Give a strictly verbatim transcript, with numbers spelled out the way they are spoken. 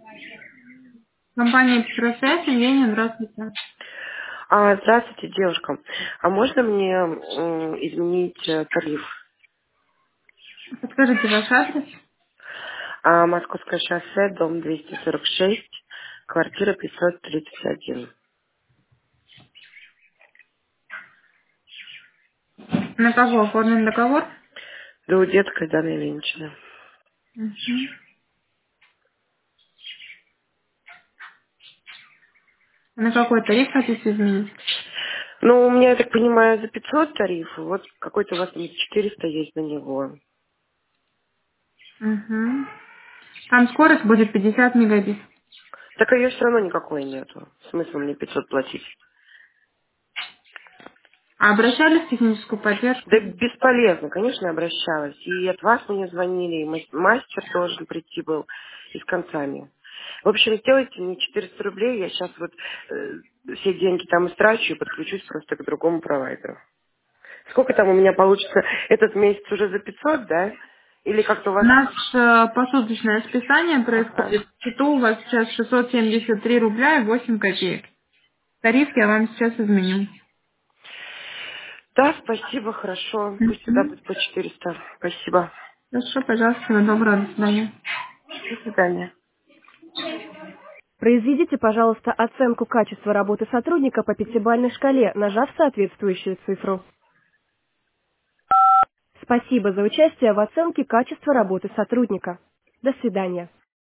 Компания «Экспресс-связь», Евгения, здравствуйте. А, здравствуйте, девушка. А можно мне м, изменить э, тариф? Подскажите ваш адрес. А, Московское шоссе, дом двести сорок шесть, квартира пятьсот тридцать один. На кого оформлен договор? До детской Даны Ильиничны. Мгм. На какой тариф хотите изменить? Ну, у меня, я так понимаю, за пятьсот тариф, вот какой-то у вас там четыреста есть на него. Мгм. Там скорость будет пятьдесят мегабит. Так ее все равно никакой нету. Смысл мне пятьсот платить? А обращались в техническую поддержку? Да бесполезно, конечно, я обращалась. И от вас мне звонили, и мас- мастер должен прийти был, и с концами. В общем, сделайте мне четыреста рублей, я сейчас вот э, все деньги там истрачу и подключусь просто к другому провайдеру. Сколько там у меня получится? Этот месяц уже за пятьсот, да? Или как-то у У вас... нас э, посуточное списание Ага. происходит. В счету у вас сейчас шестьсот семьдесят три рубля и восемь копеек. Тариф я вам сейчас изменю. Да, спасибо, хорошо. Пусть тогда Мгм. будет по четыреста. Спасибо. Хорошо, пожалуйста, всего доброго, до свидания. До свидания. Произведите, пожалуйста, оценку качества работы сотрудника по пятибалльной шкале, нажав соответствующую цифру. Спасибо за участие в оценке качества работы сотрудника. До свидания.